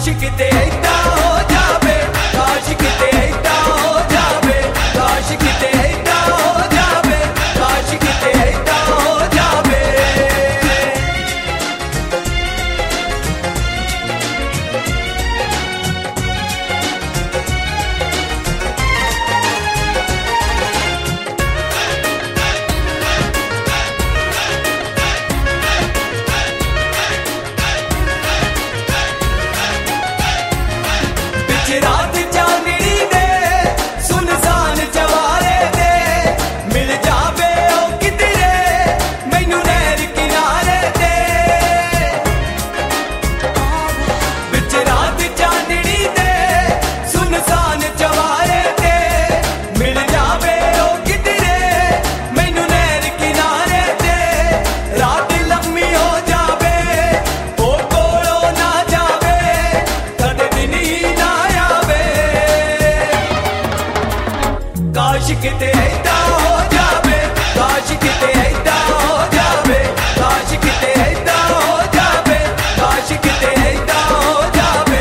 किते ऐदा हो जावे, काश किते ऐदा हो जावे, काश किते ऐदा हो जावे, काश किते ऐदा हो जावे। रात चांदनी दे सुनसान चवारे दे मिल जावे ओ किधरे मैनू नहर किनारे दे। बिच रात चांदनी दे सुनसान चवारे दे मिल जावे ओ किधरे मैनू नहर किनारे दे। रात लम्मी हो जावे ओ कोलों ना जावे कदे दिन ही ना काश किते ऐदा हो जावे, काश किते ऐदा हो जावे, काश किते ऐदा हो जावे, काश किते ऐदा हो जावे।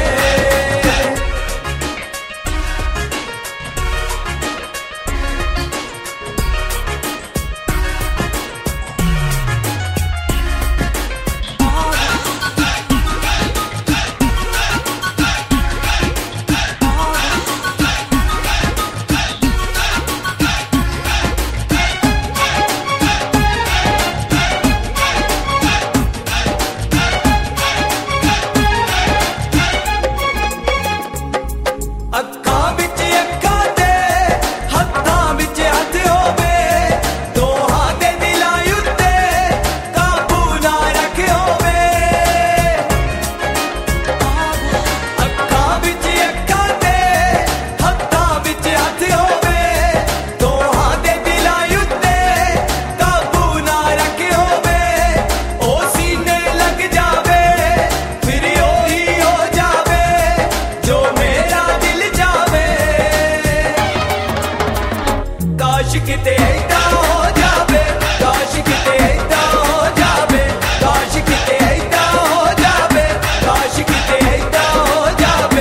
अक्खां विच अक्खां ते हत्थां विच हत्थ होवे दोहां दे दिलां उत्ते काबू ना रख होवे। अक्खां विच अक्खां ते हत्थां विच हत्थ होवे दोहां दे दिलां उत्ते काबू ना रख होवे। ओ सीने लग जावे फिर ओही हो जावे जो मेरा काश किते ऐदा हो जावे, काश किते ऐदा हो जावे, काश किते ऐदा हो जावे, काश किते ऐदा हो जावे।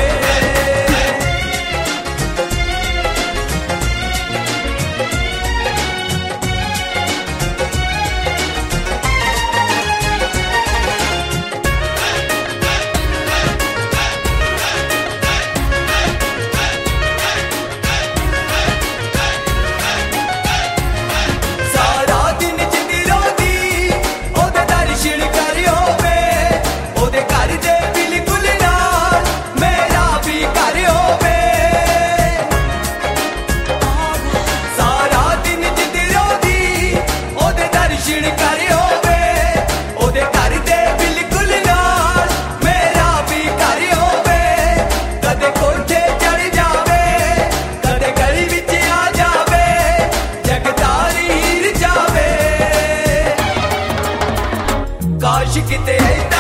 काश किते ऐदा